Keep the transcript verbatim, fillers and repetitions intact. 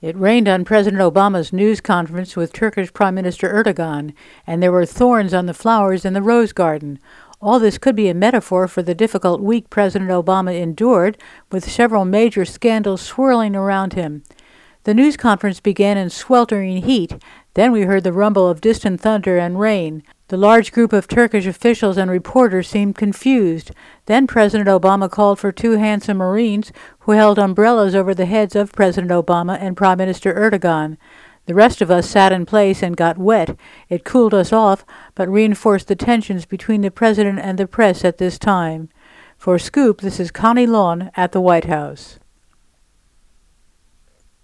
It rained on President Obama's news conference with Turkish Prime Minister Erdogan, and there were thorns on the flowers in the rose garden. All this could be a metaphor for the difficult week President Obama endured, with several major scandals swirling around him. The news conference began in sweltering heat. Then we heard the rumble of distant thunder and rain. The large group of Turkish officials and reporters seemed confused. Then President Obama called for two handsome Marines who held umbrellas over the heads of President Obama and Prime Minister Erdogan. The rest of us sat in place and got wet. It cooled us off, but reinforced the tensions between the president and the press at this time. For Scoop, this is Connie Lawn at the White House.